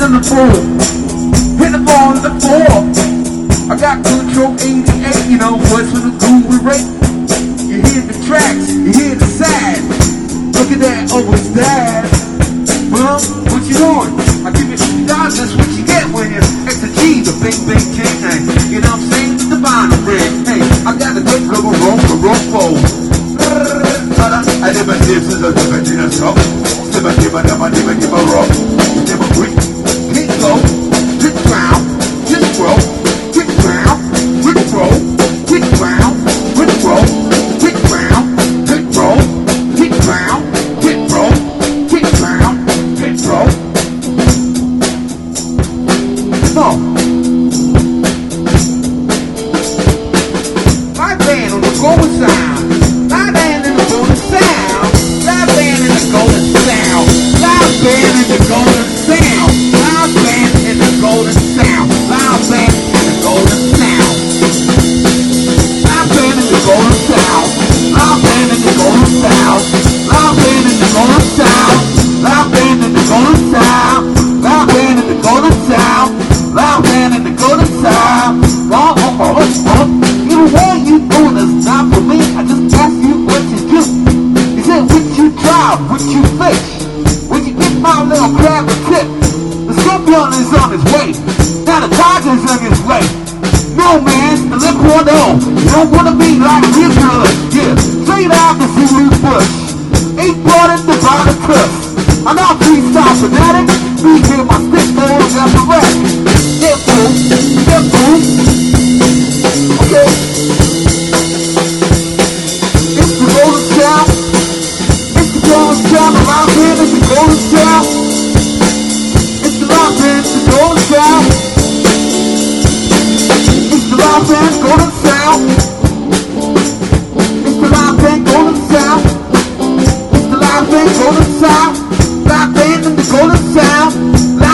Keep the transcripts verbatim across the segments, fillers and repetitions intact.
on the floor, hit them on the floor. I got control eighty-eight, you know what's with the groovy rate. You hear the tracks, you hear the sad. Look at that, oh it's dad. Well, what you doing? I give you fifty dollars, that's what you get when you extra G, the big big king. Hey, you know what I'm saying? The divine bread. Hey, I got the good little roll, the roll fold. I never did since I never did a show. Never give a never never give a roll. Never quit. Hit low, hit ground, hit roll, hit ground, hit roll, hit ground, hit roll, hit ground, hit roll, hit ground, hit roll, hit ground, hit roll. No. My band on the golden sound. My band in the golden sound. My band in the golden sound. My band in the golden sound. My band in the golden sound. My band in the golden sound. My band in the golden sound. My band in the golden sound. My band in the golden sound. My band in the golden sound. My band in the golden sound. My band in the golden sound. Oh, oh, oh, oh. You know where you going? It's not for me. I just ask you what you do. You said what you drive, what you fix. When you get my little crab a tip. The Scorpion is on his way. Now the Tiger's on his way. No man, the lip one oh. You don't wanna be like real good. Yeah, straight out the Zulu bush. Eight brought it, the bottom cuff. I'm not freestyle fanatic. Me here, my stick boys got the rest. Yeah, boom, yeah, boom. Okay. It's the golden sound. It's the golden sound. The rock band is the golden sound. It's the rock band, the golden sound. It's the rock band, golden sound. It's the rock band, golden sound. It's the rock band, golden sound. Rock band and the golden sound.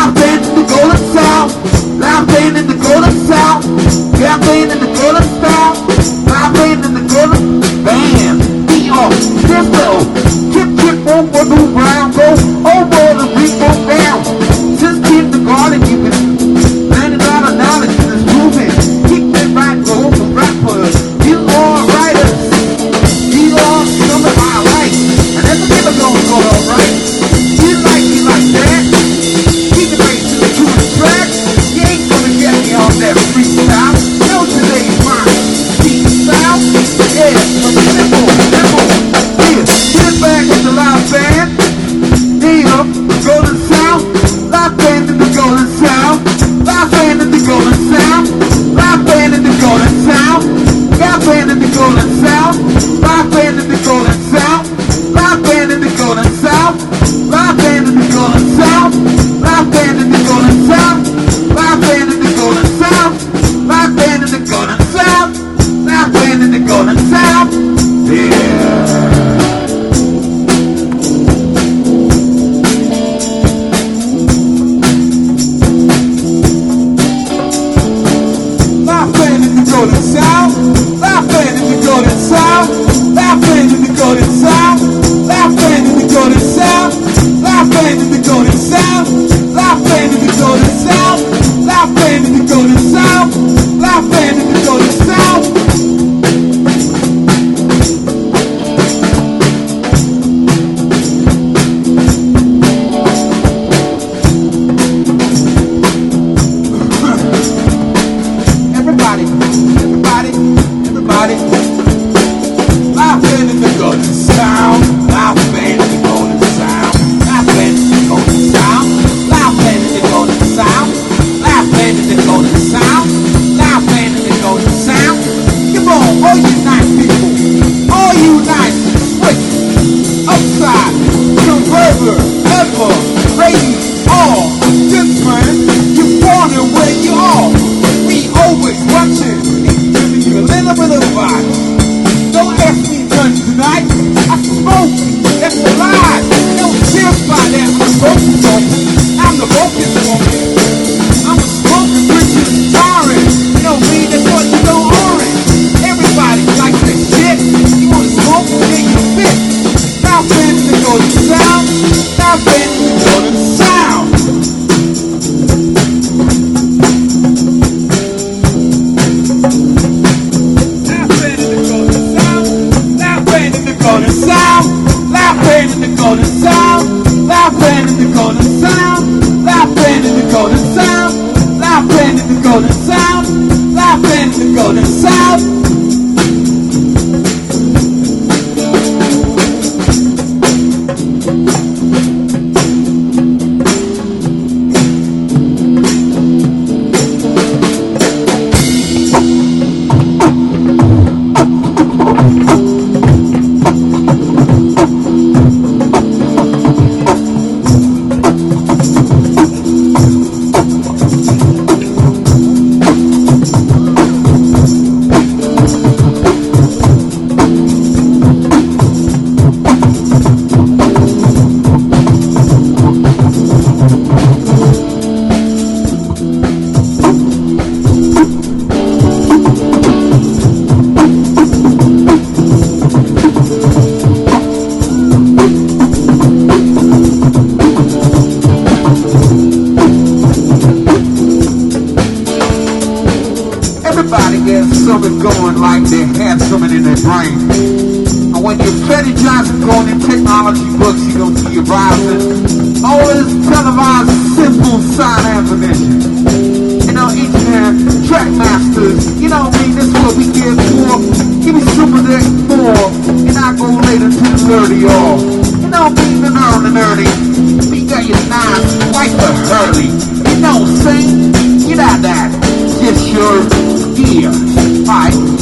it going like they have something in their brain. And when you're Freddie Johnson going in technology books, you're going to see you rising. All this televised simple sign ammunition. You know, engineer, track masters, you know what I mean? This is what we give for. Give me some of that more, and I go later to the dirty all. You know what I mean? The nerd, the nerdy. We got your nine, quite the hurly. You know what I'm saying? Get out that. Just your gear. Alright.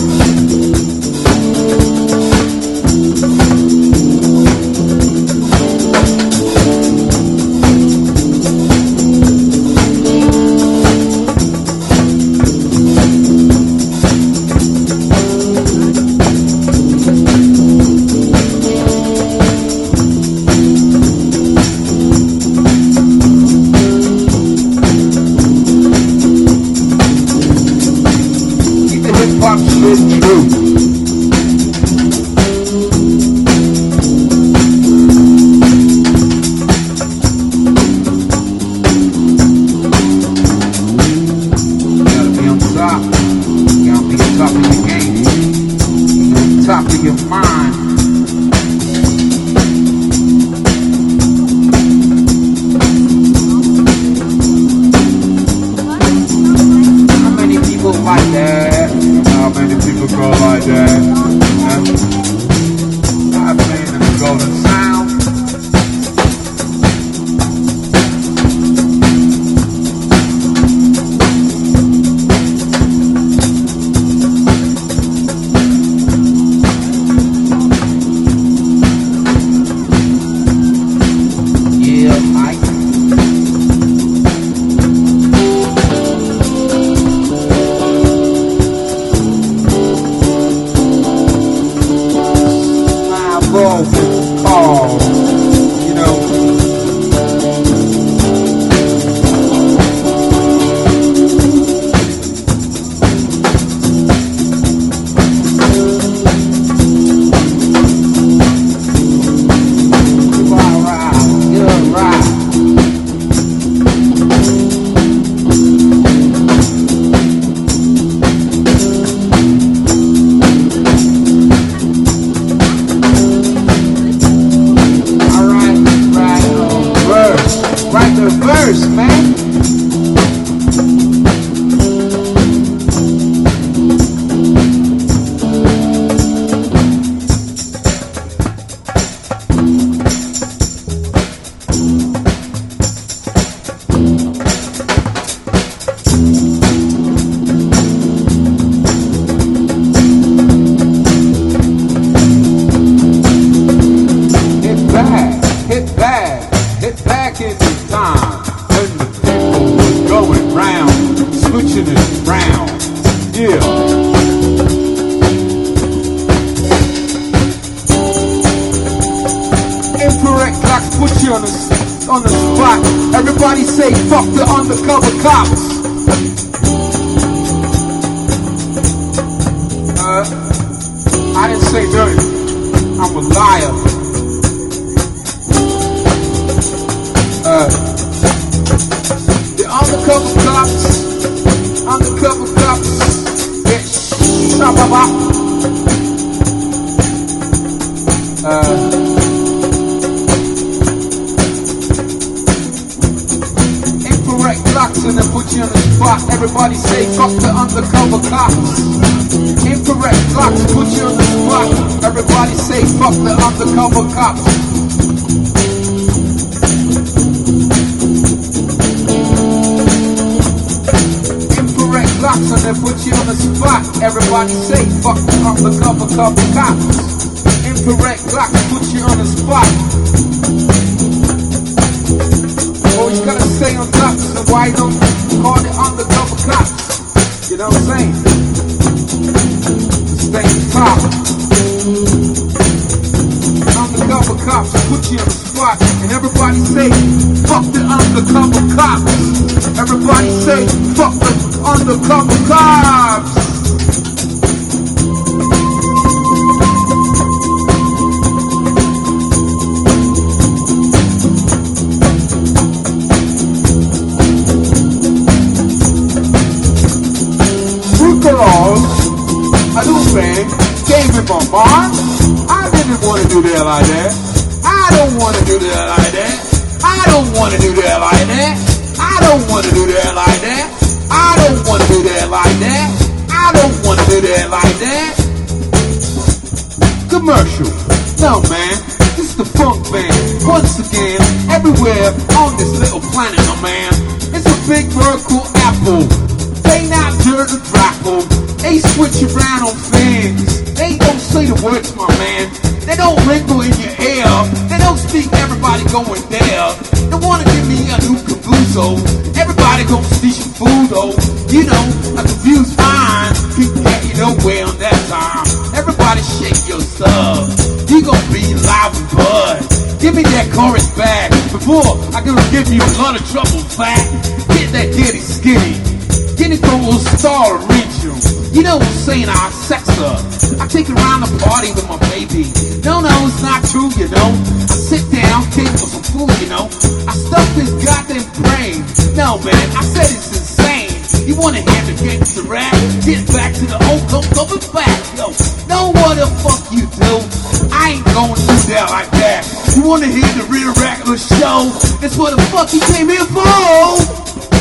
bang, came in my mind. I didn't want to do that like that. I don't want to do that like that. I don't want to do that like that. I don't want to do that like that. I don't want to do that like that. I don't want to do that like that. Commercial. No, man. This is the funk band. Once again, everywhere on this little planet, my man. It's a big bird called Apple. They not dirt or trifle. They switch around on things. They don't say the words, my man. They don't linger in your ear. They don't speak everybody going there. They wanna give me a new caboozle. Everybody gonna see some food though. You know, a confused mind can get you nowhere on that time. Everybody shake your stuff. You gonna be live and bud. Give me that chorus back before I gonna give you a lot of trouble, fat. Get that kitty skinny. Get it from a star to reach you. You know what I'm saying? I sex her. I take her around the party with my baby. No, no, it's not true, you know. I sit down, take for some food, you know. I stuff this goddamn brain. No, man, I said it's insane. You wanna hear me get to rap? Get back to the old come coming back, yo. Know what the fuck you do? I ain't gonna do that like that. You wanna hear the real regular show? That's what the fuck you came here for.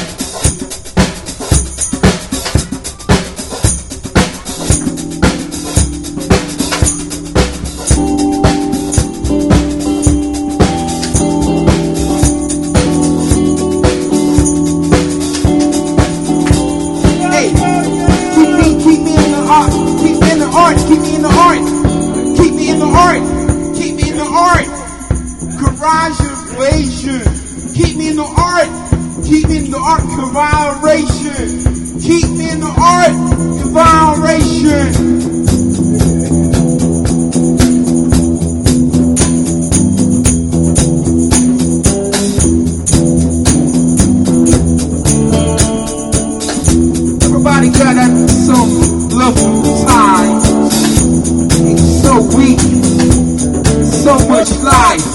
Keep me in the art. Keep me in the art. Keep me in the art. Garage invasion. Keep me in the art. Keep me in the art. Conviration. Keep me in the art. Conviration. Everybody got that some love time. So weak, so much life.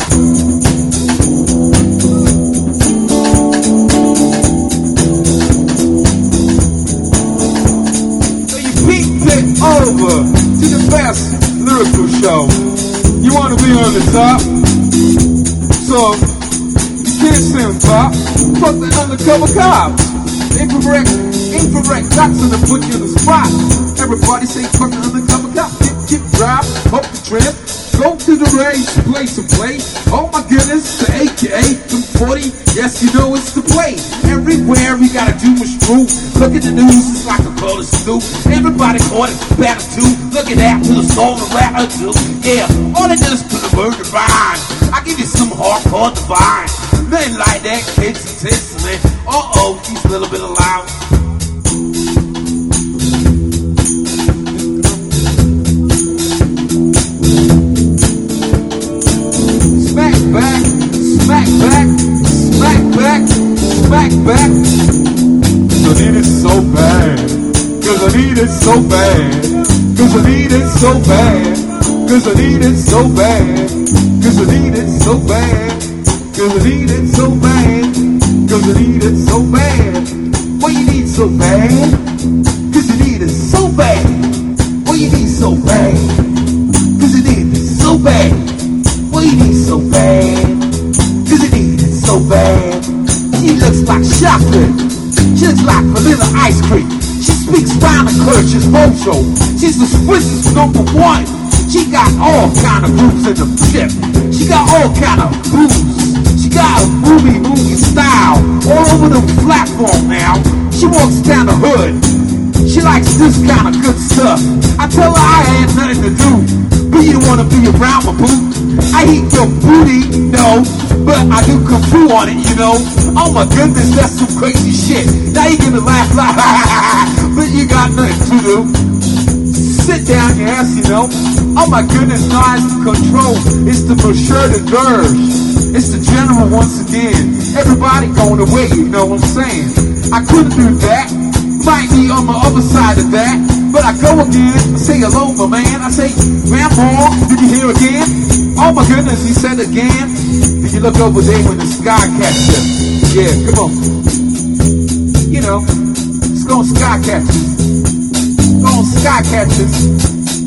So you peeped it over to the best lyrical show. You want to be on the top, so you can't sing pop. Fuck the undercover cops. Incorrect, incorrect, that's gonna put you in the spot. Everybody say fuck the undercover cop. Get drive, up the trip, go to the race, place to play. Oh my goodness, the A K A, the forty, yes you know it's the play. Everywhere we gotta do what's true. Look at the news, it's like a bowl of stew. Everybody caught it, better too. Look at that, to the soul of rapper too. Yeah, all it is to the word divine. I give you some hardcore divine. Nothing like that, kids and tits, man. Uh-oh, he's a little bit loud. Smack back, smack back, smack back, smack back. Cause I need it so bad. Cause I need it so bad. Cause I need it so bad. Cause I need it so bad. Cause I need it so bad. Cause I need it so bad. Cause I need it so bad. What you need so bad? Cause you need it so bad. What you need so bad? Cause you need it so bad. What you need so bad? Cause you need it so bad. She looks like chocolate. She looks like vanilla ice cream. She speaks round the church's mojo. She's the Swiss's number one. She got all kind of grooves in the ship. She got all kind of grooves. She got a movie, movie style all over the platform now. She walks down the hood. She likes this kind of good stuff. I tell her I had nothing to do, but you don't want to be around my boo. I eat your booty, no, but I do kung fu on it, you know. Oh my goodness, that's some crazy shit. Now you gonna laugh like, but you got nothing to do. Sit down your ass, you know. Oh my goodness, nice control. It's the Monsieur de Dirge. It's the general once again. Everybody going away, you know what I'm saying? I couldn't do that. Might be on my other side of that. But I go again. I say hello, my man. I say, Grandpa, did you hear again? Oh my goodness, he said again. Did you look over there when the sky catches? Yeah, come on. You know, it's going sky catches. Going sky catches.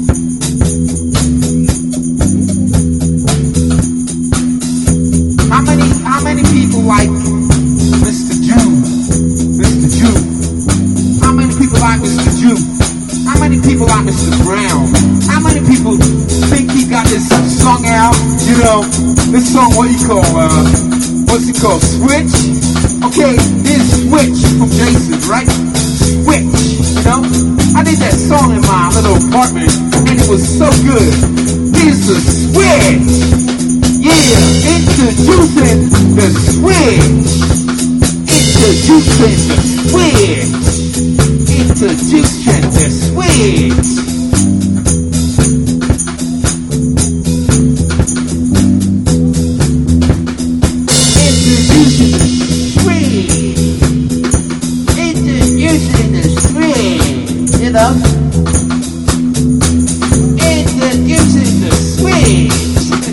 How many, how many people like Mister Jew? Mister Jew. How many people like Mister Jew? How many people like Mister Brown? How many people think he got this song out? You know, this song, what do you call, uh, what's it called? Switch? Okay, this Switch from Jason, right? Switch, you know? I did that song in my little apartment, and it was so good. Here's the Switch. Yeah, introducing the Switch. Introducing the Switch. Introducing the Switch. Introducing the Switch. Introducing the Switch. You know? Introducing the Switch.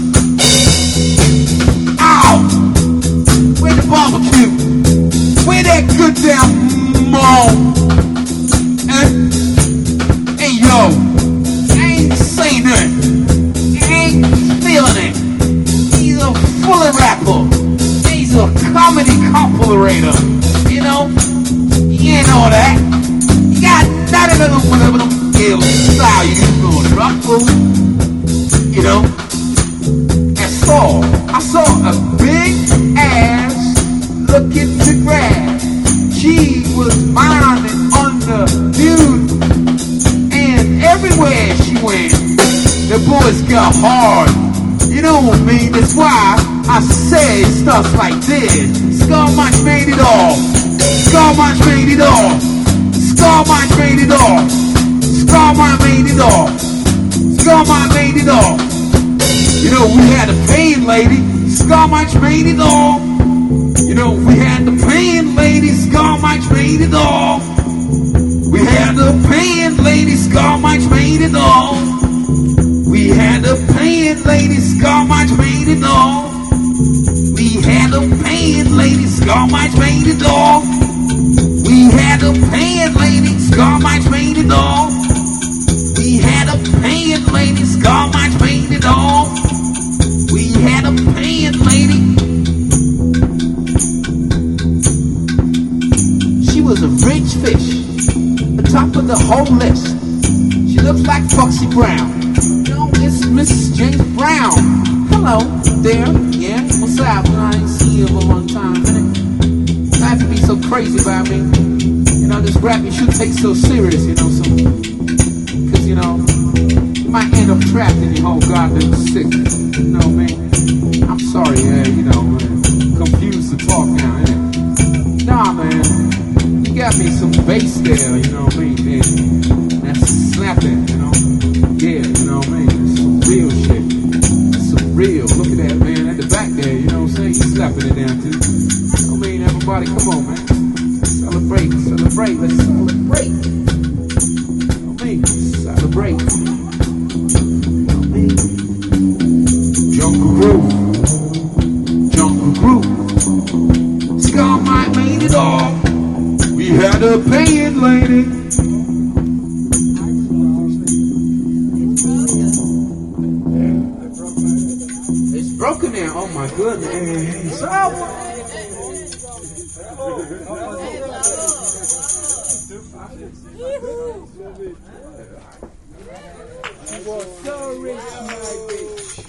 Ow! Where the barbecue? Where that good damn mom? Eh? Hey yo, I ain't saying that. I ain't feeling it. He's a fully rapper. He's a comedy comparator. You know? He ain't all that. He got none of them whatever them ill style you gonna drop fool. You know? That's all. I saw a big ass looking to grab. She was minding on the dude, and everywhere she went, the boys got hard. You know what I mean? That's why I say stuff like this. Scarmatch made it all. Scarmatch made it all. Scarmatch made it all. Scarmatch made it all. Scarmatch made it all. You know, we had a pain lady. Scarmatch made it all. You know, we had the pain lady. Scarmatch made it all. We had the pain lady. Scarmatch made it all. We had the pain lady. Scarmatch made it all. We had the pain lady. Scarmatch made it all. We had a pain lady. Scarmatch made it all. We had a pain lady. Scarmatch made it all. We had a pain lady. She was a rich fish, the top of the whole list. She looks like Foxy Brown. You know, it's Missus James Brown. Hello there. Yeah, what's up? I ain't seen you for a long time, innit? Not to be so crazy about me. You know, this rap you should take so serious, you know, so. Cause, you know, you might end up trapped in your whole goddamn sick. You know what I mean? I'm sorry, yeah, you know, man. Confused to talk now, innit? Nah, man. You got me some bass there, you know what I mean? And that's slapping, you know? Yeah, you know what I mean? It's some real shit. It's some real. Look at that, man. At the back there, you know what I'm saying? He's slapping it down, too. I mean, everybody, come on, man. Celebrate, celebrate, let's celebrate. You know what I mean? Celebrate. You know what I mean? Jungle Groove. Jungle Groove. Scarmatch made it all. We had a pain lady. It's broken now. Oh my goodness. Oh. So rich, my bitch.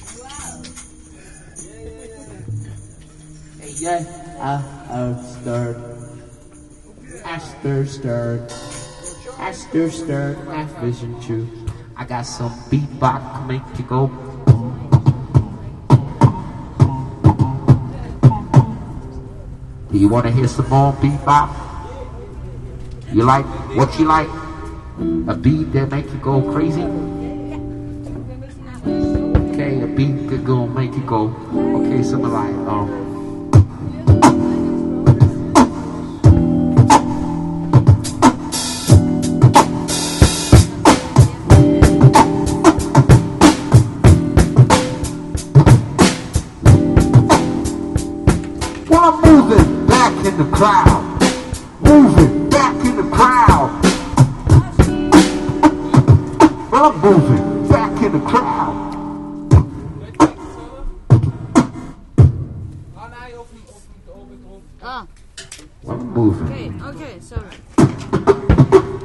Hey, yeah, I, I stirred. I stir, stirred. I stir, stirred. My vision too. I got some beatbox to make you go. Do you want to hear some more beatbox? You like what you like? A beat that make you go crazy? Okay, a beat that gonna make you go. Okay, something like um. Well, I'm moving back in the crowd, moving back in the crowd. Well, I'm moving back in the crowd. moving.